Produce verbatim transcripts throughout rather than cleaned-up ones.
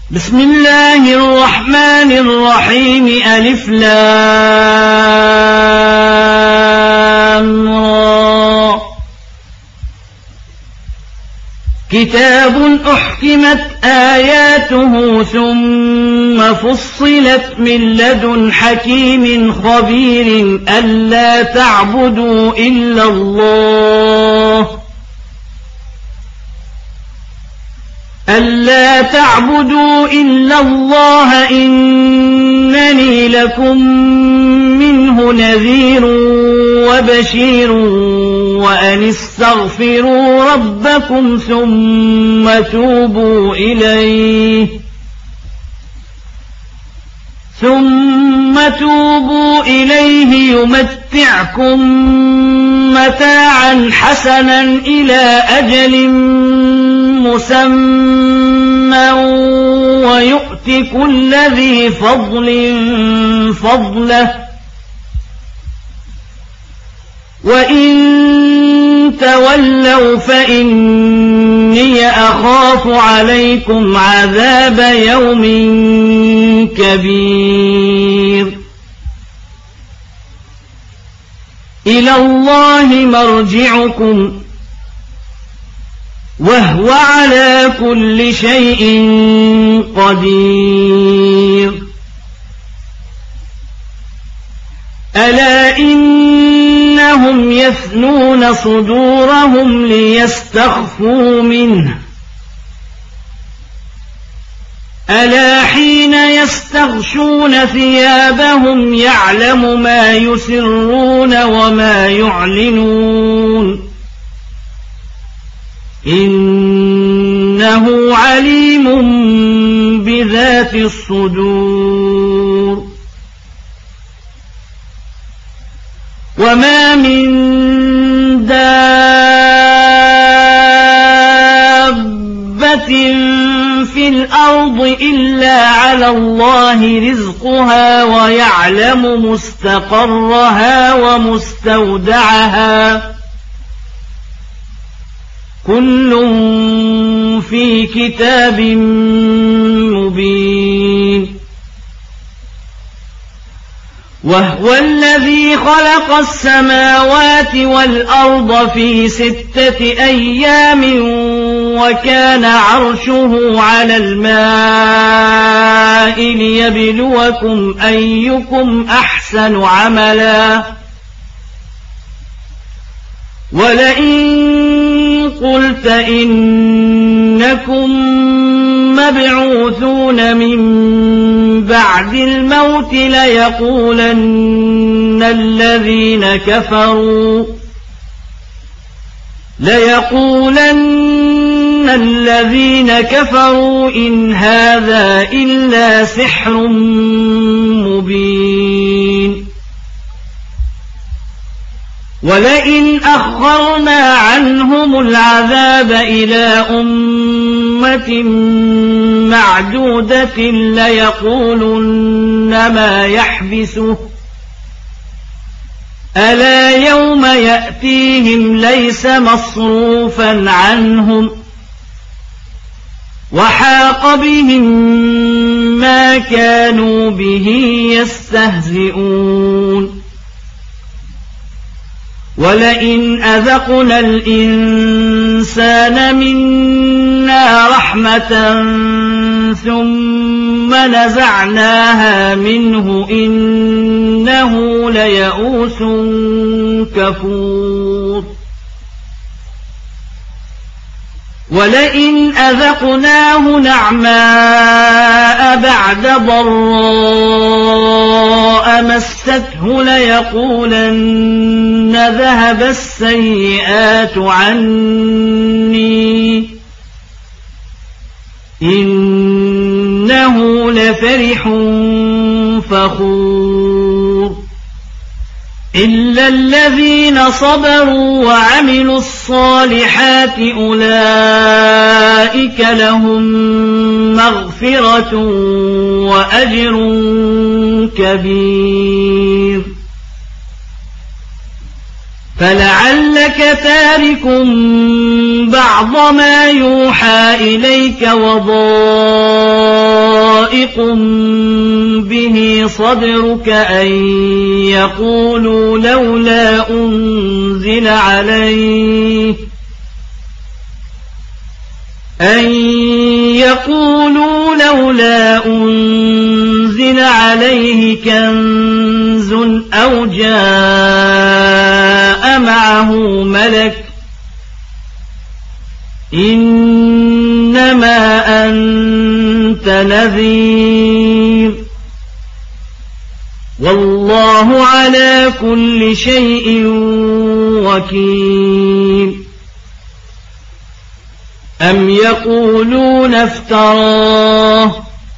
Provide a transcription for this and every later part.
بسم الله الرحمن الرحيم ألف لام را كتاب أحكمت آياته ثم فصلت من لدن حكيم خبير ألا تعبدوا إلا الله ألا تعبدوا إلا الله إنني لكم منه نذير وبشير وأن استغفروا ربكم ثم توبوا إليه ثم توبوا إليه يمتعكم متاعا حسنا إلى أجل مسمى ويؤت كل ذي فضل فضله وإن تولوا فإني أخاف عليكم عذاب يوم كبير إلى الله مرجعكم وهو على كل شيء قدير ألا إنهم يثنون صدورهم ليستخفوا منه ألا حين يستغشون ثيابهم يعلم ما يسرون وما يعلنون إنه عليم بذات الصدور وما من دابة في الأرض إلا على الله رزقها ويعلم مستقرها ومستودعها كل في كتاب مبين وهو الذي خلق السماوات والأرض في ستة أيام وكان عرشه على الماء ليبلوكم أيكم أحسن عملا ولئن قلت إنكم مبعوثون من بعد الموت ليقولن الذين كفروا ليقولن الذين كفروا إن هذا إلا سحر مبين ولئن أخرنا عنهم العذاب إلى أمة معدودة ليقولن ما يحبسه ألا يوم يأتيهم ليس مصروفا عنهم وحاق بهم ما كانوا به يستهزئون ولئن أذقنا الإنسان منا رحمة ثم نزعناها منه إنه ليئوس كفور ولئن أذقناه نعماء بعد ضراء مسته ليقولن ذهب السيئات عني إنه لفرح فخور إلا الذين صبروا وعملوا الصالحات أولئك لهم مغفرة وأجر كبير فلعلك تارك بعض ما يوحى إليك وضار ضائق به صدرك أن يقولوا لولا أنزل عليه أن يقولوا لولا أنزل عليه كنز أو جاء معه ملك إنما أنت نذير والله على كل شيء وكيل أم يقولون افتراه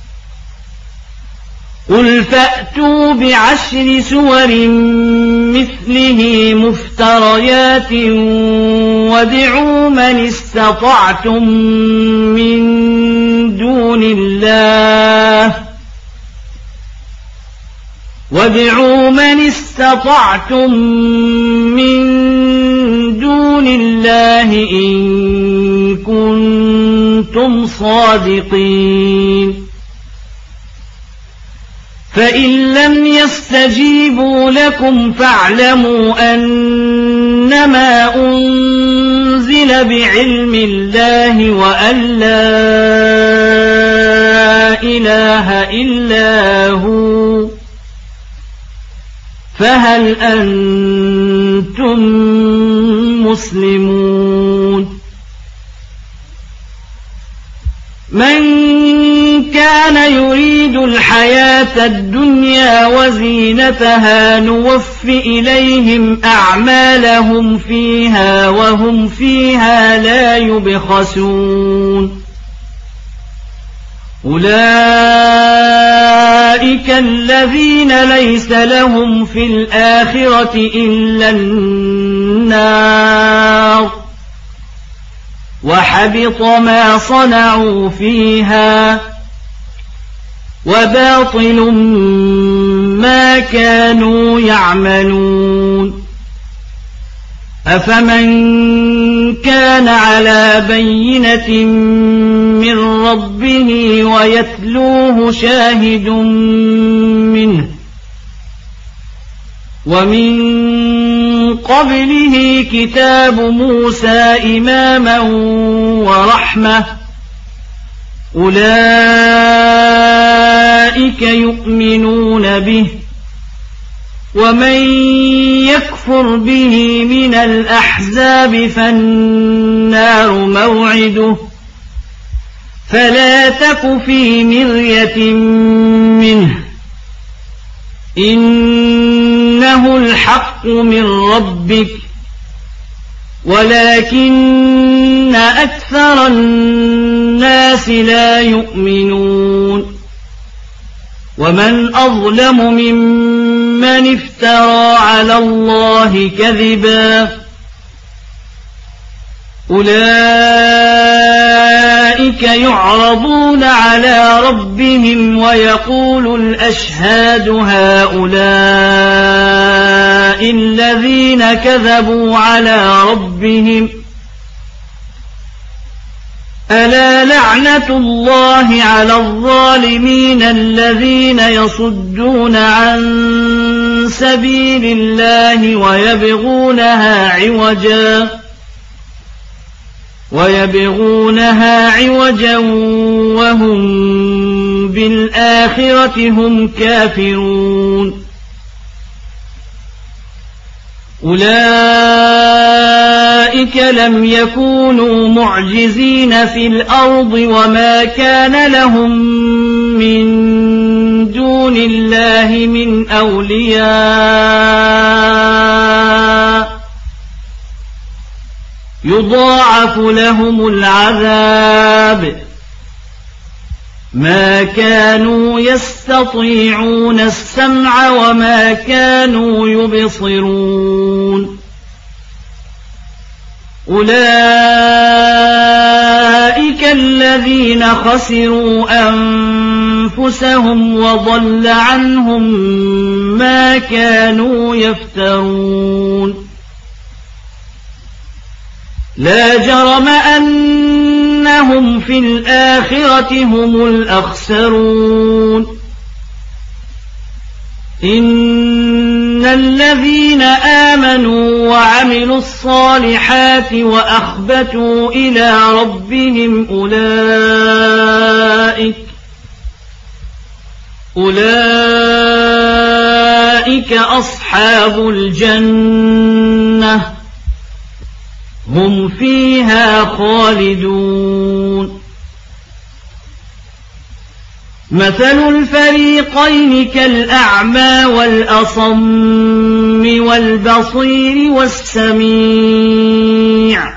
قل فأتوا بعشر سور مثله مفتريات وادعوا من استطعتم من دون الله وادعوا من استطعتم من دون الله إن كنتم صادقين فإن لم يستجيبوا لكم فاعلموا أنما أنزل بعلم الله وأن لا إله إلا هو فهل أنتم مسلمون من كان يريد الحياة الدنيا وزينتها نوف إليهم أعمالهم فيها وهم فيها لا يبخسون أولئك الذين ليس لهم في الآخرة إلا النار وحبط ما صنعوا فيها وباطل ما كانوا يعملون أفمن كان على بينة من ربه ويتلوه شاهد منه ومن قبله كتاب موسى إماما ورحمة أولئك يؤمنون به ومن يكفر به من الأحزاب فالنار موعده فلا تك في مرية منه إنه الحق من ربك ولكن أكثر الناس لا يؤمنون ومن أظلم ممن افترى على الله كذبا أولئك يعرضون على ربهم ويقول الأشهاد هؤلاء الذين كذبوا على ربهم ألا لعنة الله على الظالمين الذين يصدون عن سبيل الله ويبغونها عوجا ويبغونها عوجا وهم بالآخرة هم كافرون أولئك لم يكونوا معجزين في الأرض وما كان لهم من دون الله من أولياء يضاعف لهم العذاب ما كانوا يستطيعون السمع وما كانوا يبصرون أولئك الذين خسروا أنفسهم وضل عنهم ما كانوا يفترون لا جرم أن إنهم في الآخرة هم الأخسرون إن الذين آمنوا وعملوا الصالحات وأخبتوا إلى ربهم أولئك أولئك أصحاب الجنة هم فيها خالدون مثل الفريقين كالأعمى والأصم والبصير والسميع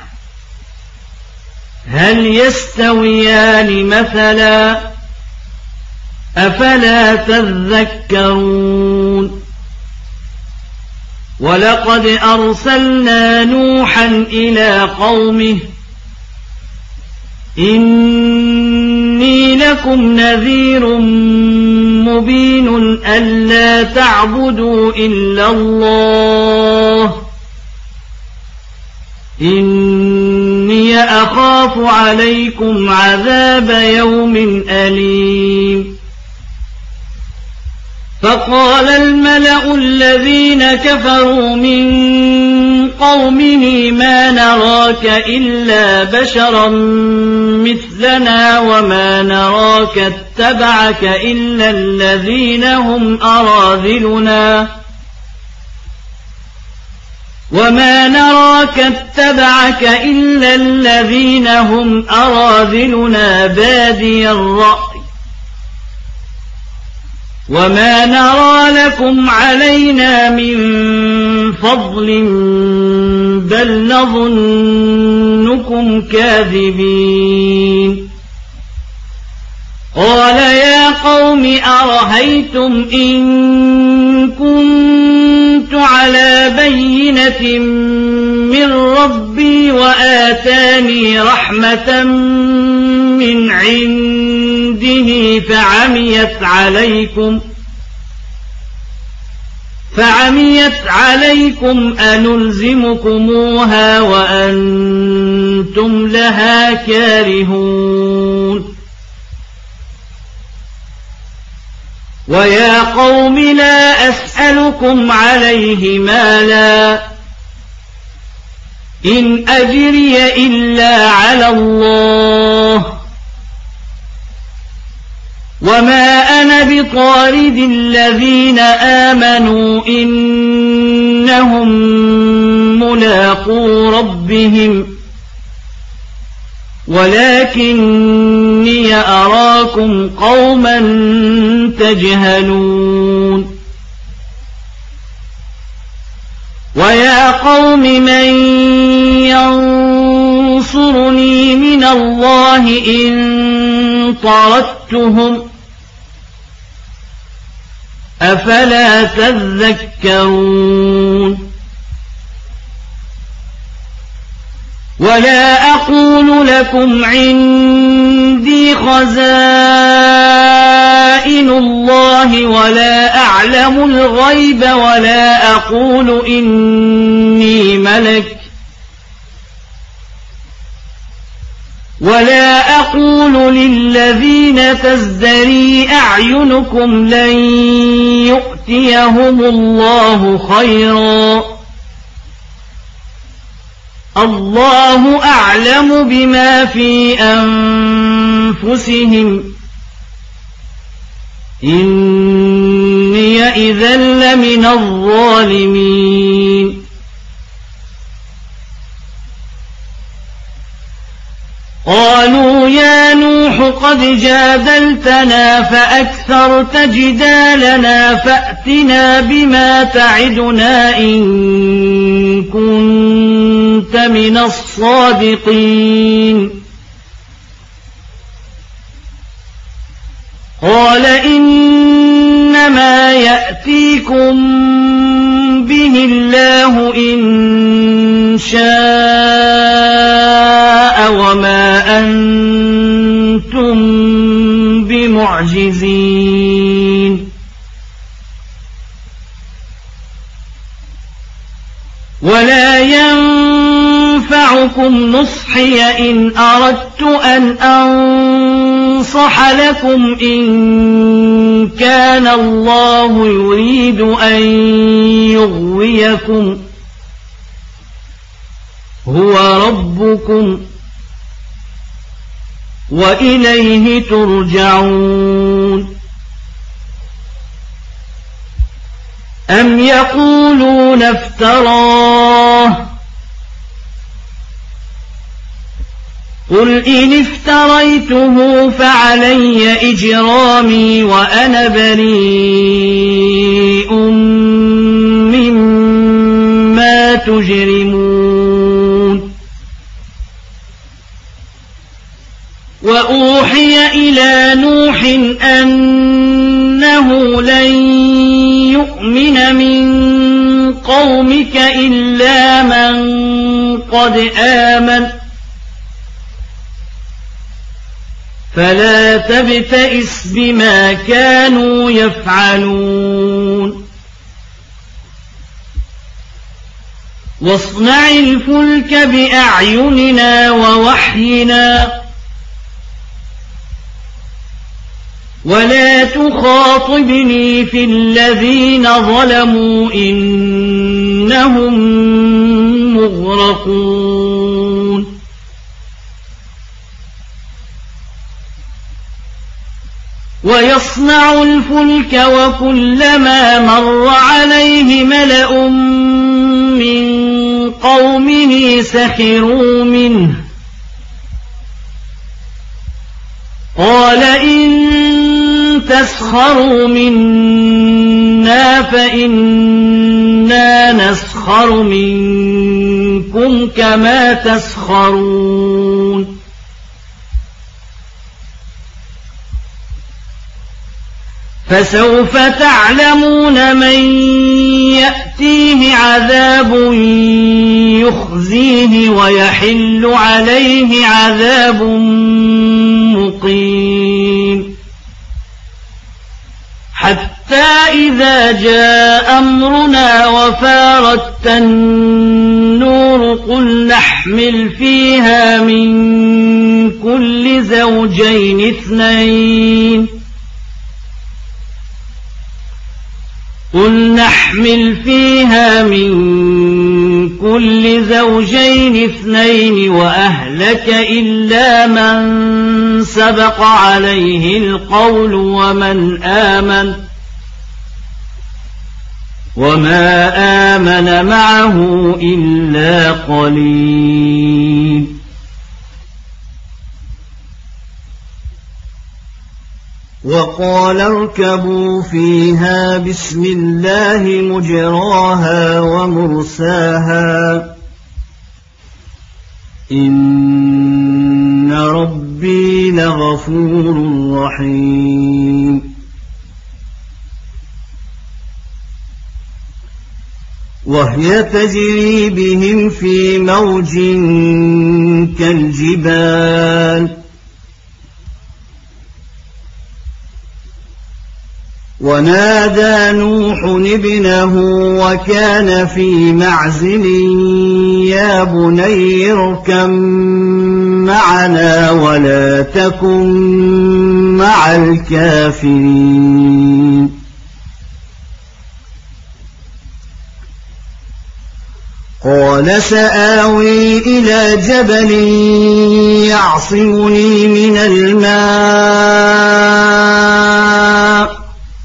هل يستويان مثلا أفلا تذكرون ولقد أرسلنا نوحا إلى قومه إني لكم نذير مبين ألا تعبدوا إلا الله إني أخاف عليكم عذاب يوم أليم فقال الملأ الذين كفروا من قومه ما نراك إلا بشرا مثلنا وما نراك اتبعك إلا الذين هم أراذلنا وما نراك اتبعك إلا الذين هم أراذلنا بادي الرأي وما نرى لكم علينا من فضل بل نظنكم كاذبين قال يا قوم أرهيتم إن كنت على بينة من ربي وآتاني رحمة من عنده فعميت عليكم فعميت عليكم أنلزمكموها وأنتم لها كارهون ويا قوم لا أسألكم عليه مالا إن أجري إلا على الله وما أنا بطارد الذين آمنوا إنهم ملاقو ربهم ولكني أراكم قوما تجهلون ويا قوم من ينصرني من الله إن طردتهم أفلا تذكرون ولا أقول لكم عندي خزائن الله ولا أعلم الغيب ولا أقول إني ملك ولا أقول للذين تزدري أعينكم لن يؤتيهم الله خيرا الله أعلم بما في أنفسهم إني إذا لمن الظالمين قالوا يا نوح قد جادلتنا فأكثرت جدالنا فأتنا بما تعدنا إن كنت من الصادقين قال إنما يأتيكم به الله إن شاء وما أنتم بمعجزين ولا ينفعكم نصحي إن أردت أن أنصح لكم إن كان الله يريد أن يغويكم هو ربكم وإليه ترجعون. أم يقولون افتراه قل إن افتريته فعلي إجرامي وأنا بريء مما تجرمون. وأوحي إلى نوح أنه لن يؤمن من قومك إلا من قد آمن فلا تبتئس بما كانوا يفعلون. واصنع الفلك بأعيننا ووحينا ولا تخاطبني في الذين ظلموا إنهم مغرقون. ويصنع الفلك وكلما مر عليه ملأ من قومه سخروا منه قال إن تسخروا منا فإنا نسخر منكم كما تسخرون. فسوف تعلمون من يأتيه عذاب يخزيه ويحل عليه عذاب مقيم. حتى إذا جاء أمرنا وفارت النور قل نحمل فيها من كل زوجين اثنين قل نحمل فيها من كل زوجين اثنين وأهلك إلا من سبق عليه القول ومن آمن وما آمن معه إلا قليل. وقال اركبوا فيها بسم الله مجراها ومرساها إن ربي لغفور رحيم. وهي تجري بهم في موج كالجبال ونادى نوح ابنه وكان في معزل يا بني اركب معنا ولا تكن مع الكافرين. قال سآوي إلى جبل يعصمني من الماء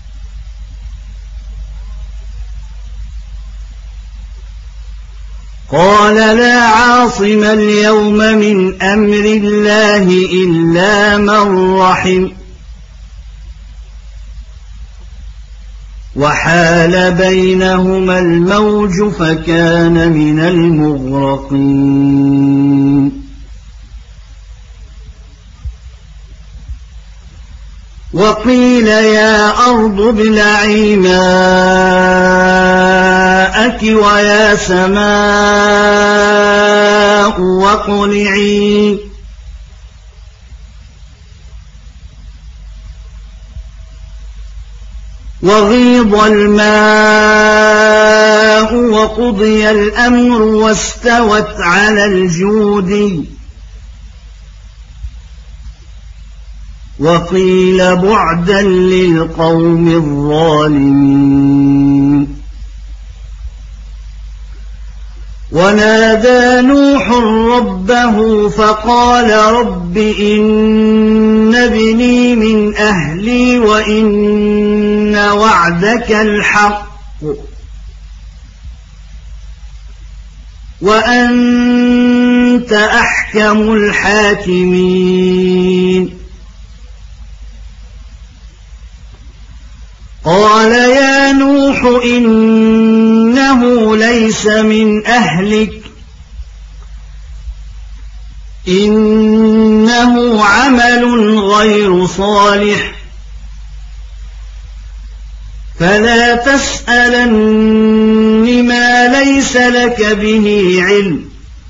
قال لا عاصم اليوم من أمر الله إلا من رحم وحال بينهما الموج فكان من المغرقين. وقيل يا أرض ابلعي ماءك ويا سماء واقلعي وغيض الماء ربه وقضي الأمر واستوت على الجود وقيل بعدا للقوم الظالمين. ونادى نوح ربه فقال رب إن ابني من أهلي وإن وعدك الحق وأنت أحكم الحاكمين. قال يا نوح إنه ليس من أهلك إنه عمل غير صالح فلا تسألن ما ليس لك به علم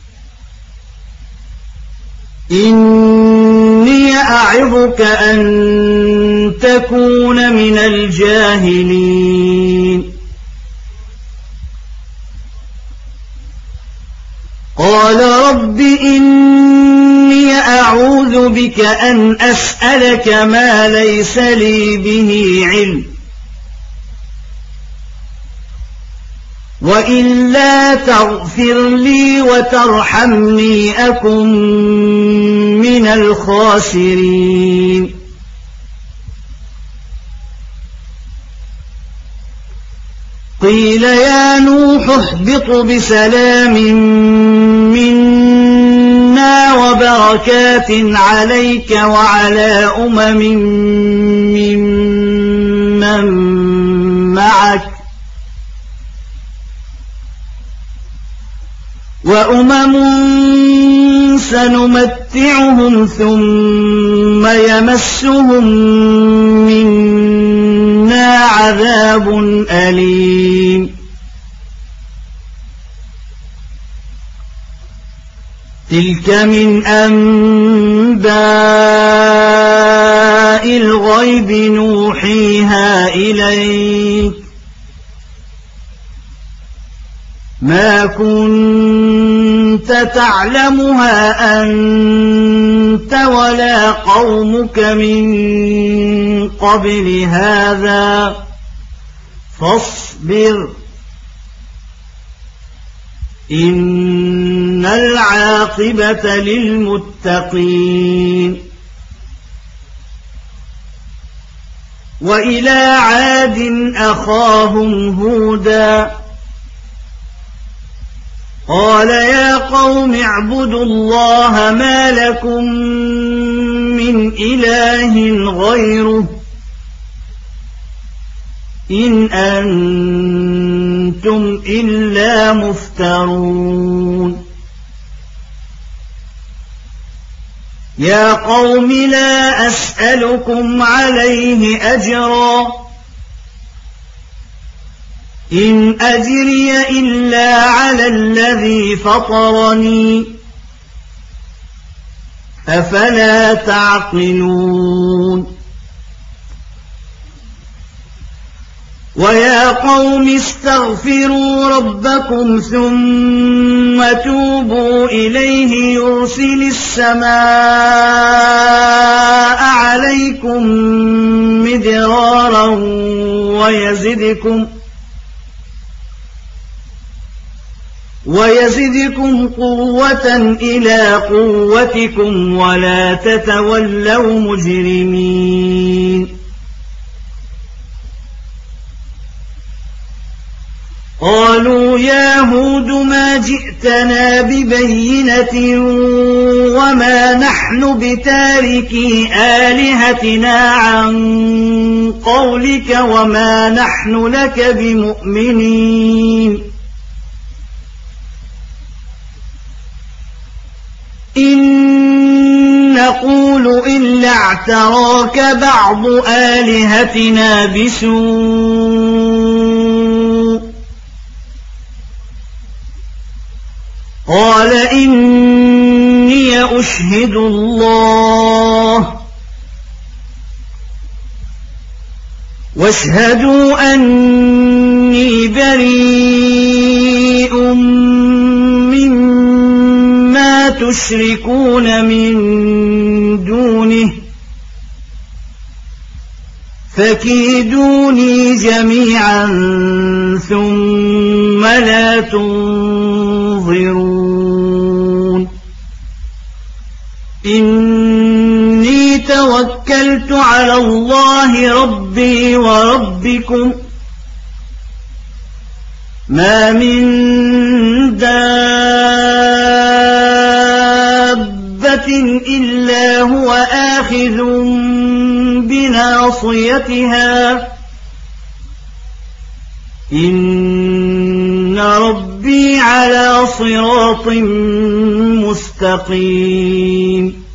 إني أعظك أن تكون من الجاهلين. قال رب إني أعوذ بك أن أسألك ما ليس لي به علم وإلا تغفر لي وترحمني أكن من الخاسرين. قيل يا نوح اهبط بسلام منا وبركات عليك وعلى أمم ممن معك وأمم سنمتعهم ثم يمسهم منا عذاب أليم. تلك من أنباء الغيب نوحيها إليك ما كنت تعلمها أنت ولا قومك من قبل هذا فاصبر إن العاقبة للمتقين. وإلى عاد أخاهم هودا قال يا قوم اعبدوا الله ما لكم من إله غيره إن أنتم إلا مفترون. يا قوم لا أسألكم عليه أجرا إن أجري إلا على الذي فطرني أفلا تعقلون. ويا قوم استغفروا ربكم ثم توبوا إليه يرسل السماء عليكم مدرارا ويزدكم ويزدكم قوة إلى قوتكم ولا تتولوا مجرمين. قالوا يا هود ما جئتنا ببينة وما نحن بتاركي آلهتنا عن قولك وما نحن لك بمؤمنين إن نقول إلا اعتراك بعض آلهتنا بسوء قال إني أشهد الله واشهدوا أني بريء مما تشركون من دونه فكيدوني جميعا ثم لا تنظرون إني توكلت على الله ربي وربكم ما من دابة إلا هو آخذ بناصيتها إن ربي على صراط مستقيم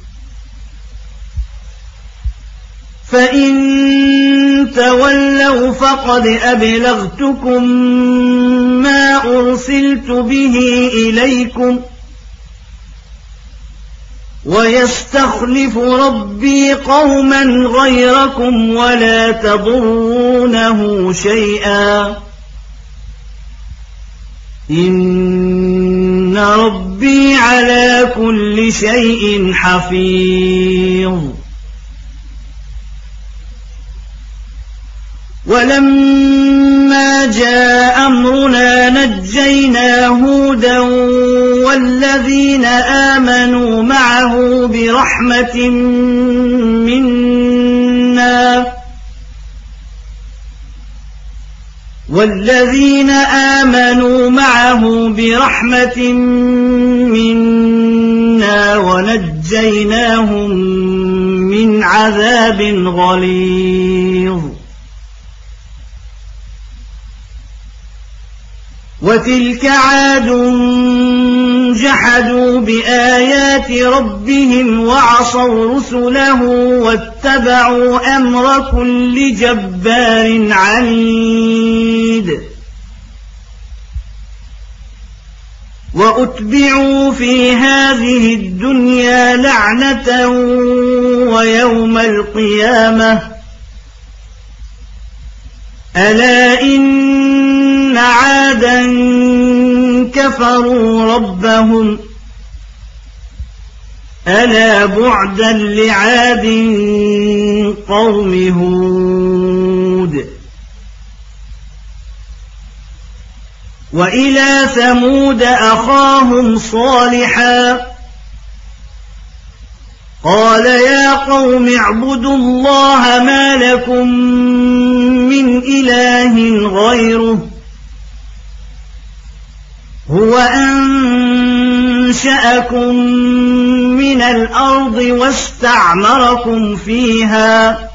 فإن تولوا فقد أبلغتكم ما أرسلت به إليكم ويستخلف ربي قوما غيركم ولا تضرونه شيئا إن ربي على كل شيء حفيظ ولما جاء أمرنا نجينا هودا والذين آمنوا معه برحمة منا والذين آمنوا معه برحمة منا ونجيناهم من عذاب غليظ وتلك عاد جحدوا بآيات ربهم وعصوا رسله واتبعوا أمر كل جبار عنيد وأتبعوا في هذه الدنيا لعنة ويوم القيامة ألا إن عادا كفروا ربهم ألا بعدا لعاد قوم هود وإلى ثمود أخاهم صالحا قال يا قوم اعبدوا الله ما لكم من إله غيره هو أنشأكم من الأرض واستعمركم فيها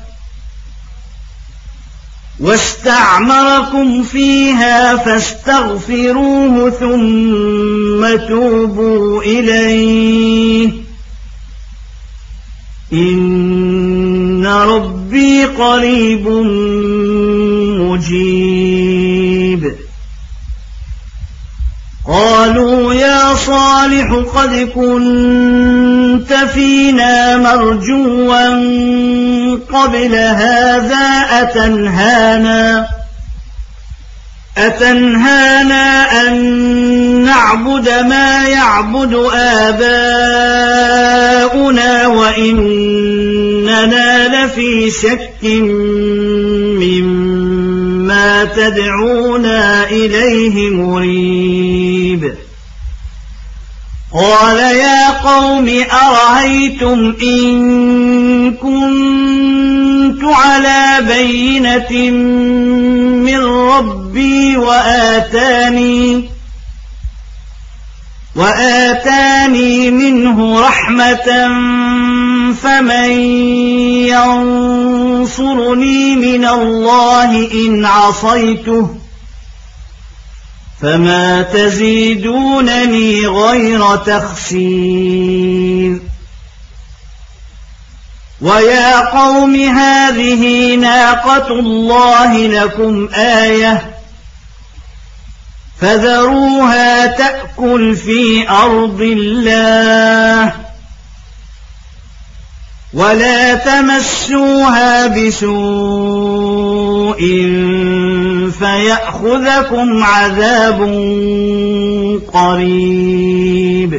واستعمركم فيها فاستغفروه ثم توبوا إليه إن ربي قريب مجيب قالوا يا صالح قد كنت فينا مرجوا قبل هذا أتنهانا أتنهانا أن نعبد ما يعبد آباؤنا وإننا لفي شك مما تدعونا إليه مريب قال يا قوم أرأيتم إن كنت على بينة من ربي وآتاني وآتاني منه رحمة فمن ينصرني من الله إن عصيته فما تزيدونني غير تخسير ويا قوم هذه ناقة الله لكم آية فذروها تأكل في أرض الله ولا تمسوها بسوء فيأخذكم عذاب قريب.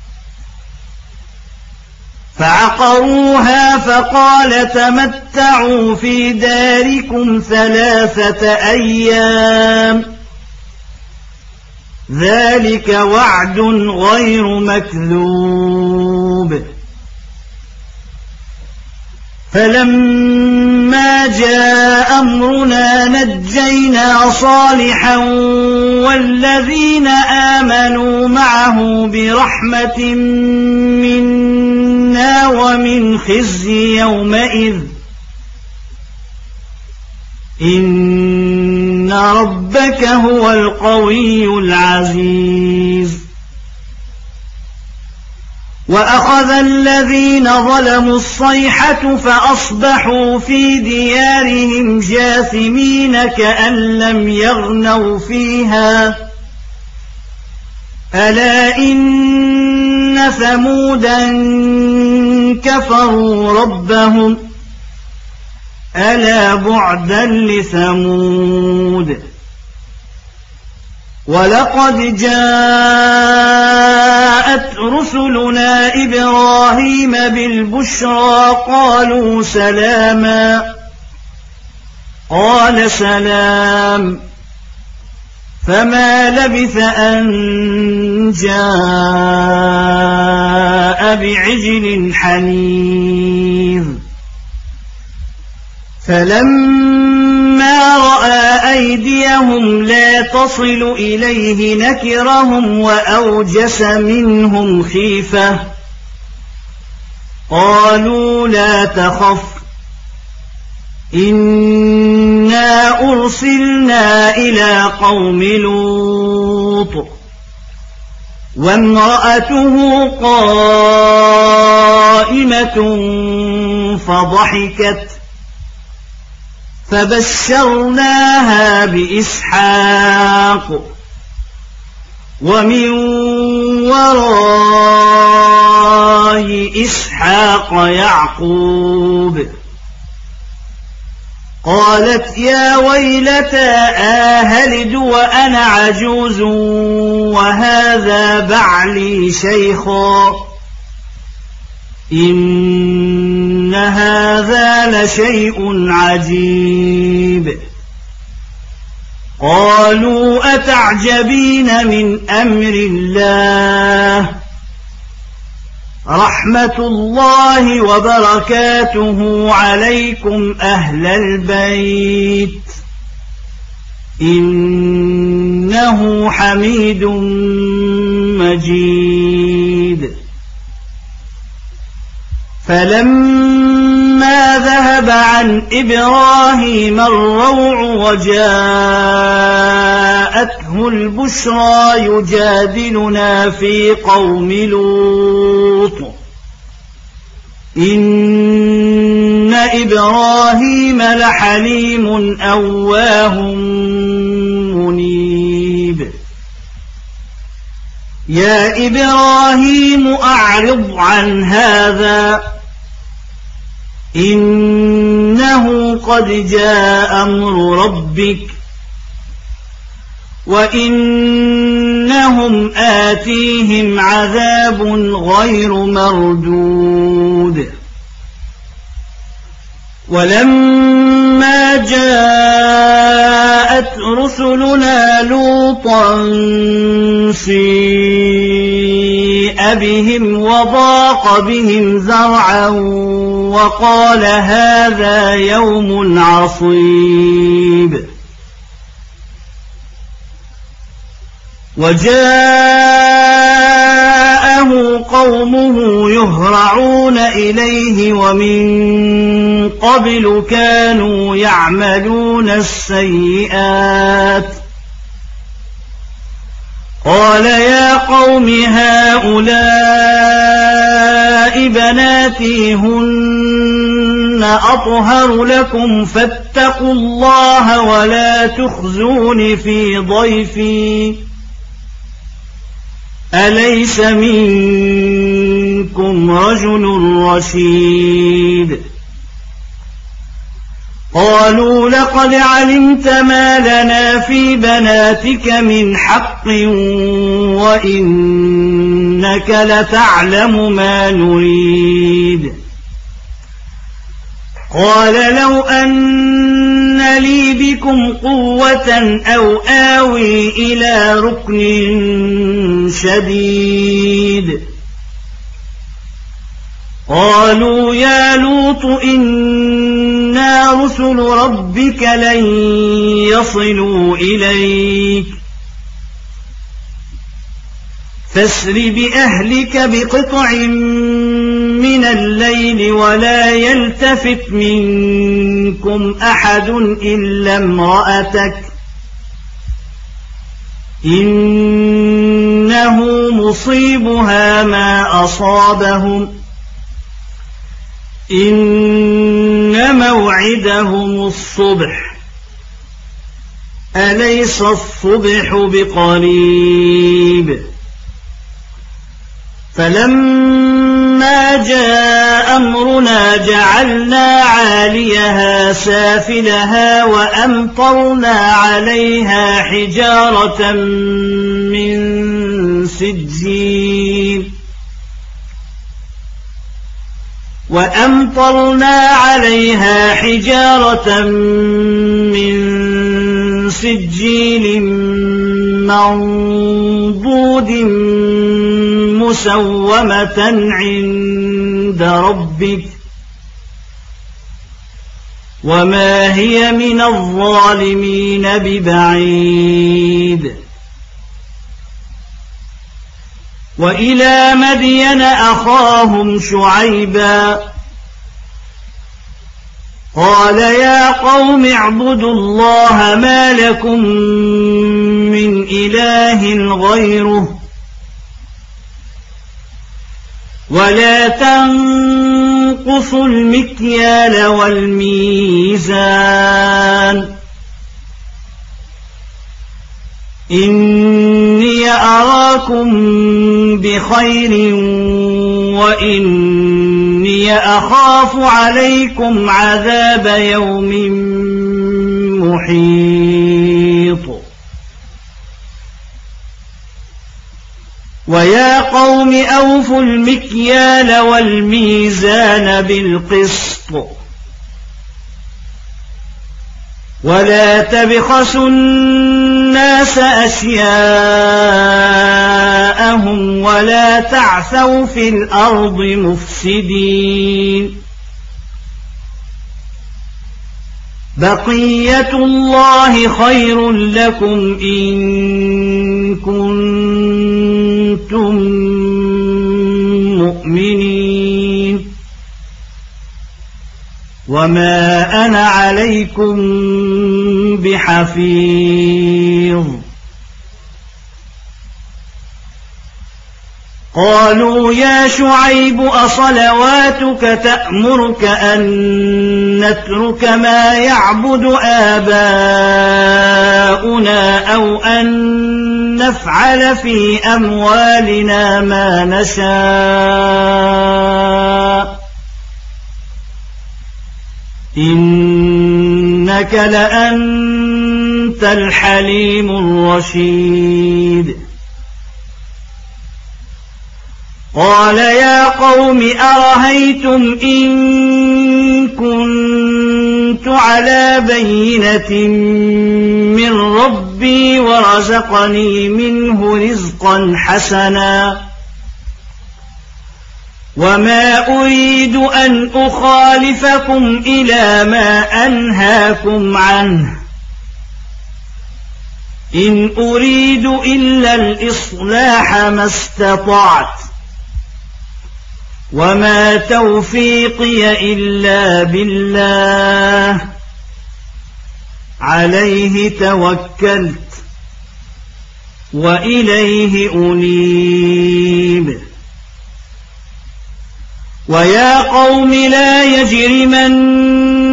فعقروها فقال تمتعوا في داركم ثلاثة أيام ذلك وعد غير مكذوب. فلما جاء أمرنا نجينا صالحا والذين آمنوا معه برحمة منا ومن خزي يومئذ إن ربك هو القوي العزيز. وأخذ الذين ظلموا الصيحة فأصبحوا في ديارهم جاثمين كأن لم يغنوا فيها ألا إن ثمودا كفروا ربهم ألا بعدا لثمود. ولقد جاءت رسلنا إبراهيم بالبشرى قالوا سلاما قال سلام فما لبث أن جاء بعجل حنيذ. فلما رأى أيديهم لا تصل إليه نكرهم وأوجس منهم خيفة قالوا لا تخف إنا أرسلنا إلى قوم لوط وامرأته قائمة فضحكت فبشرناها بإسحاق ومن وراء إسحاق يعقوب. قالت يا ويلتى آهلد وأنا عجوز وهذا بعلي شيخا إن هذا لشيء عجيب. قالوا أتعجبين من أمر الله رحمة الله وبركاته عليكم أهل البيت إنه حميد مجيد. فلما ذهب عن إبراهيم الروع وجاءته البشرى يجادلنا في قوم لوط إن إبراهيم لحليم أواه منيب. يا إبراهيم أعرض عن هذا إنه قد جاء أمر ربك وإنهم آتيهم عذاب غير مردود. ولما جاءت رسلنا لوطا سيء بهم وضاق بهم ذرعا وقال هذا يوم عصيب. وجاءه قومه يهرعون إليه ومن قبل كانوا يعملون السيئات قال يا قوم هؤلاء بناتي هن أطهر لكم فاتقوا الله ولا تخزون في ضيفي أليس منكم منكم رجل رشيد قالوا لقد علمت ما لنا في بناتك من حق وإنك لتعلم ما نريد قال لو أن لي بكم قوة أو آوي إلى ركن شديد قالوا يا لوط إنا رسل ربك لن يصلوا إليك فاسر بأهلك بقطع من الليل ولا يلتفت منكم أحد إلا امرأتك إنه مصيبها ما أصابهم إن موعدهم الصبح أليس الصبح بقريب فلما جاء أمرنا جعلنا عاليها سافلها وأمطرنا عليها حجارة من سجيل وأمطرنا عليها حجارة من سجيل منضود مسومة عند ربك وما هي من الظالمين ببعيد وإلى مدين أخاهم شعيبا قال يا قوم اعبدوا الله ما لكم من إله غيره ولا تنقصوا المكيال والميزان إني أراكم بخير وإني أخاف عليكم عذاب يوم محيط ويا قوم أوفوا المكيال والميزان بالقسط ولا تبخسوا الناس أشياءهم ولا تعثوا في الأرض مفسدين بقية الله خير لكم إن كنتم مؤمنين وما أنا عليكم بحفيظ قالوا يا شعيب أصلواتك تأمرك أن نترك ما يعبد آباؤنا أو أن نفعل في أموالنا ما نشاء إنك لأنت الحليم الرشيد قال يا قوم أرهيتم إن كنت على بينة من ربي ورزقني منه رزقا حسنا وما أريد أن أخالفكم إلى ما أنهاكم عنه إن أريد إلا الإصلاح ما استطعت وما توفيقي إلا بالله عليه توكلت وإليه أنيب ويا قوم لا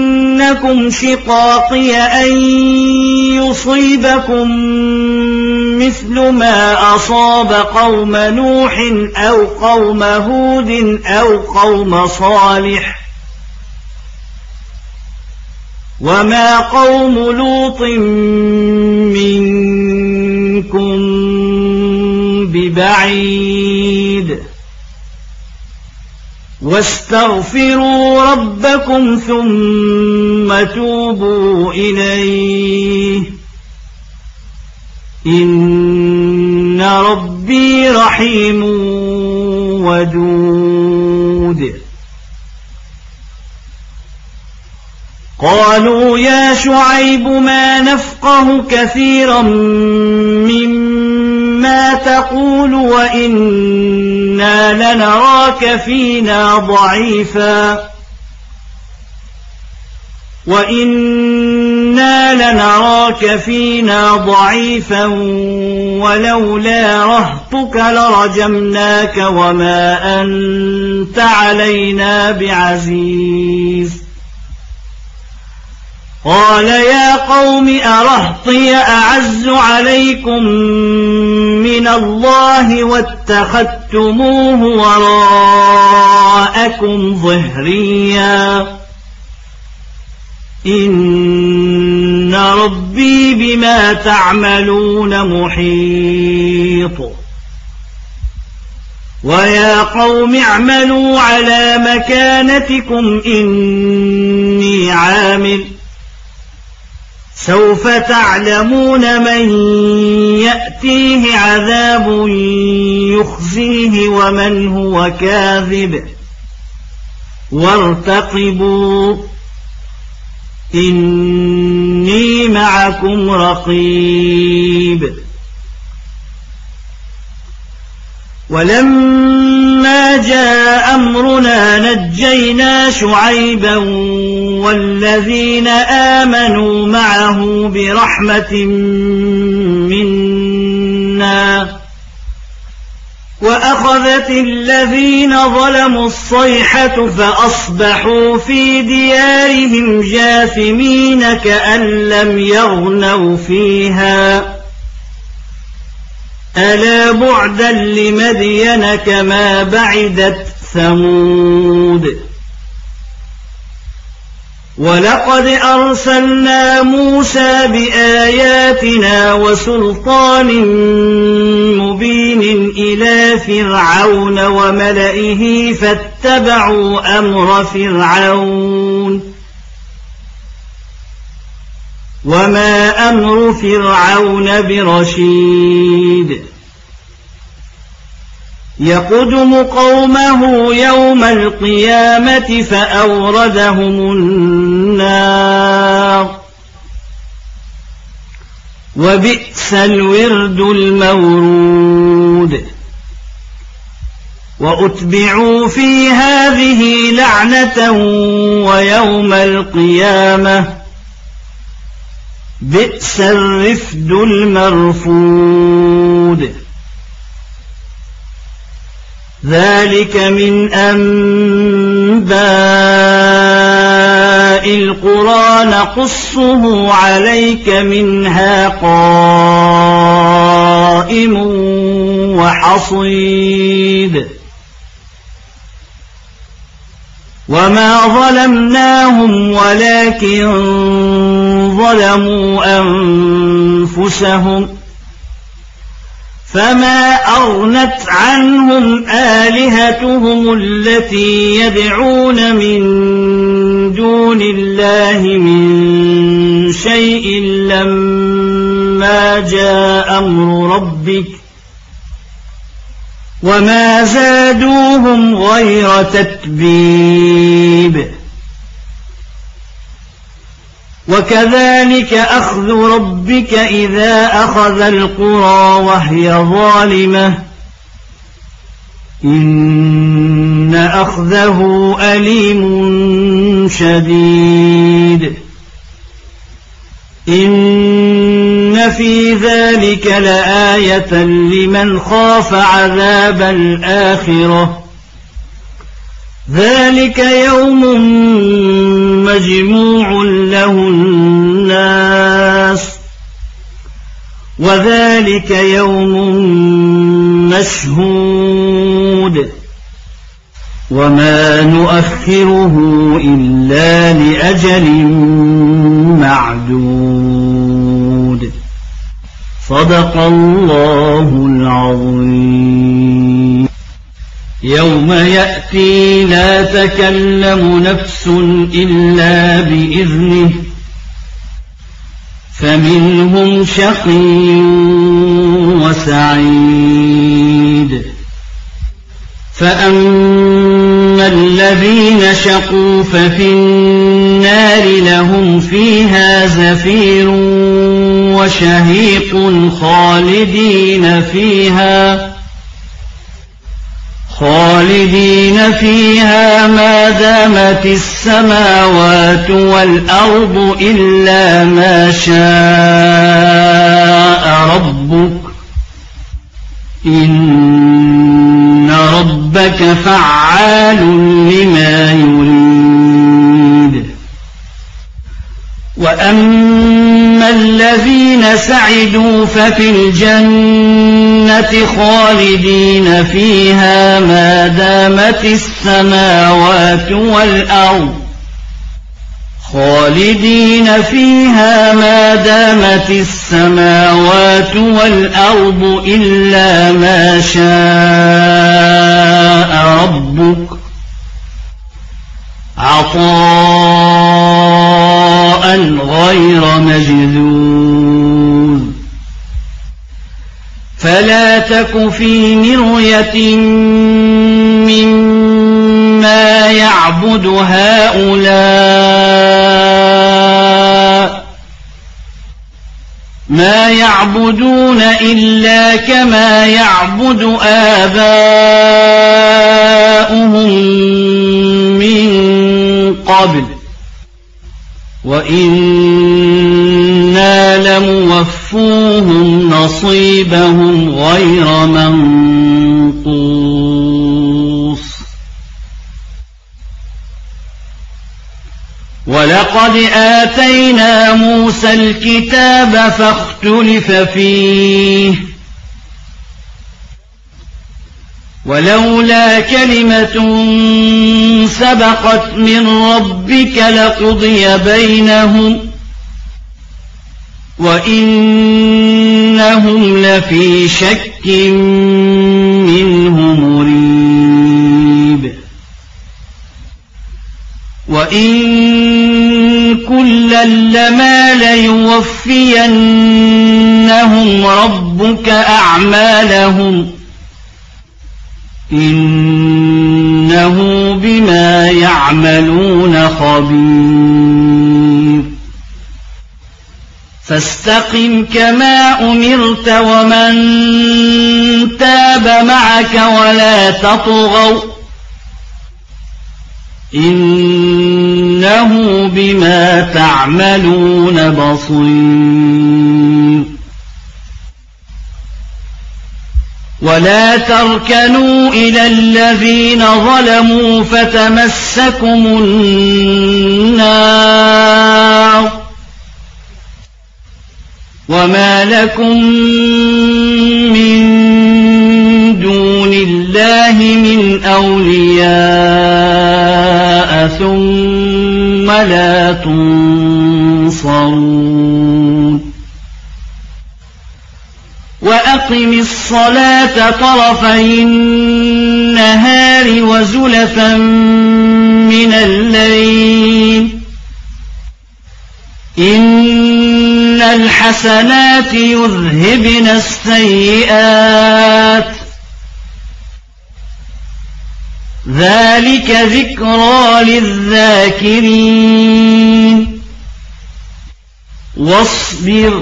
يجرمنكم شقاقي أن يصيبكم مثل ما أصاب قوم نوح أو قوم هود أو قوم صالح وما قوم لوط منكم ببعيد واستغفروا ربكم ثم توبوا إليه إن ربي رحيم ودود قالوا يا شعيب ما نفقه كثيرا مما تقول وإنا لنراك فينا ضعيفا وإنا لنراك فينا ضعيفا ولولا رهطك لرجمناك وما أنت علينا بعزيز قال يا قوم أرهطي أعز عليكم من الله واتخذتموه وراءكم ظهريا إن ربي بما تعملون محيط ويا قوم اعملوا على مكانتكم إني عامل سوف تعلمون من يأتيه عذاب يخزيه ومن هو كاذب وارتقبوا إني معكم رقيب ولما جاء أمرنا نجينا شعيبا والذين آمنوا معه برحمة منا وأخذت الذين ظلموا الصيحة فأصبحوا في ديارهم جاثمين كأن لم يغنوا فيها ألا بعدا لمدين كما بعدت ثمود ولقد أرسلنا موسى بآياتنا وسلطان مبين إلى فرعون وملئه فاتبعوا أمر فرعون وما أمر فرعون برشيد يقدم قومه يوم القيامة فأوردهم النار وبئس الورد المورود وأتبعوا في هذه لعنة ويوم القيامة بئس الرفد المرفود ذلك من أنباء القرى نقصه عليك منها قائم وحصيد وما ظلمناهم ولكن ظلموا أنفسهم فما أغنت عنهم آلهتهم التي يدعون من دون الله من شيء لما جاء أمر ربك وما زادوهم غير تتبيب وكذلك أخذ ربك إذا أخذ القرى وهي ظالمة إن أخذه أليم شديد إن في ذلك لآية لمن خاف عذاب الآخرة ذلك يوم مجموع له الناس وذلك يوم مشهود وما نؤخره إلا لأجل معدود صدق الله العظيم. يوم يأتي لا تكلم نفس إلا بإذنه فمنهم شقي وسعيد فأما الذين شقوا ففي النار لهم فيها زفير وشهيق خالدين فيها خالدين فيها ما دامت السماوات والأرض إلا ما شاء ربك إن ربك فعال لما يريد. وأما الذين سعدوا ففي الجنة خالدين فيها ما دامت السماوات والأرض خالدين فيها ما دامت السماوات والأرض إلا ما شاء ربك عطاء غير مجذوذ. فلا تك في مرية مما يعبد هؤلاء ما يعبدون إلا كما يعبد آباؤهم من قبل وإنا لموفوهم نصيبهم غير منقوص. ولقد آتينا موسى الكتاب فاختلف فيه ولولا كلمة سبقت من ربك لقضي بينهم وإنهم لفي شك منه مريب. وإن كلا لما ليوفينهم ربك أعمالهم إنه بما يعملون خبير. فاستقم كما أمرت ومن تاب معك ولا تطغوا إنه بما تعملون بصير. ولا تركنوا إلى الذين ظلموا فتمسكم النار وما لكم من دون الله من أولياء ثم لا تنصرون. وأقم الصلاة طرفي النهار وزلفا من الليل إن الحسنات يذهبن السيئات ذلك ذكرى للذاكرين. واصبر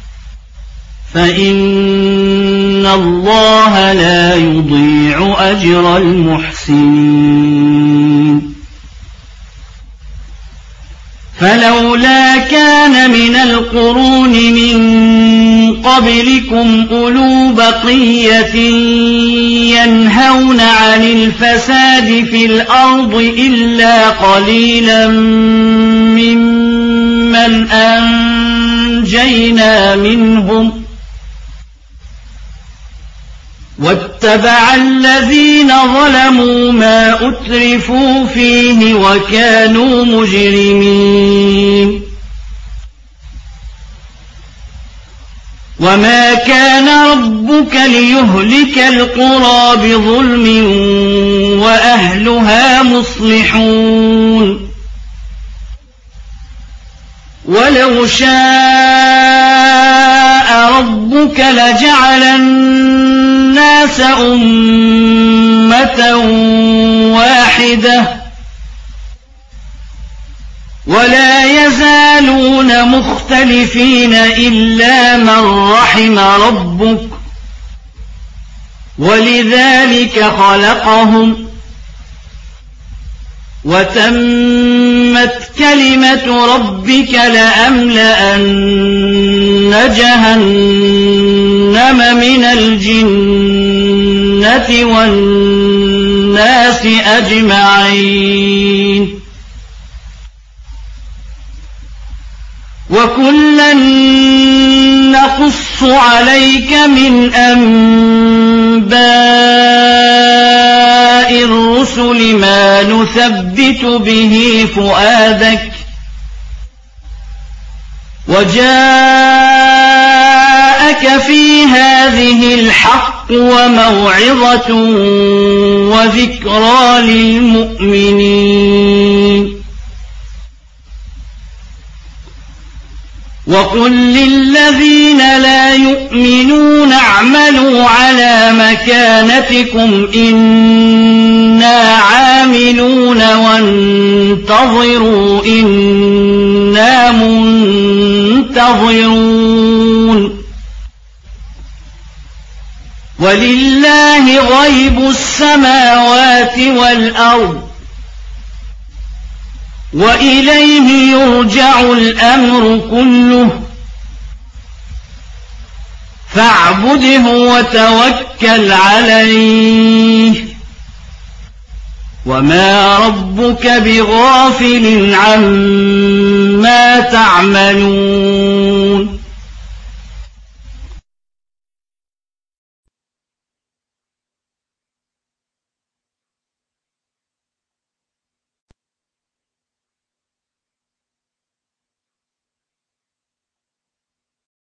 فإن الله لا يضيع أجر المحسنين. فلولا كان من القرون من قبلكم أولو بقية ينهون عن الفساد في الأرض إلا قليلا ممن أنجينا منهم واتبع الذين ظلموا ما أترفوا فيه وكانوا مجرمين وما كان ربك ليهلك القرى بظلم وأهلها مصلحون ولو شاء ربك لجعل الناس أمة واحدة ولا يزالون مختلفين إلا من رحم ربك ولذلك خلقهم وتمت كلمة ربك لأملأن جهنم من الجنة والناس أجمعين وكلا نقص عليك من أنباء الرسل ما نثبت به فؤادك وجاءك في هذه الحق وموعظة وذكرى للمؤمنين وقل للذين لا يؤمنون اعملوا على مكانتكم إنا عاملون وانتظروا إنا منتظرون ولله غيب السماوات والأرض وإليه يرجع الأمر كله فاعبده وتوكل عليه وما ربك بغافل عما تعملون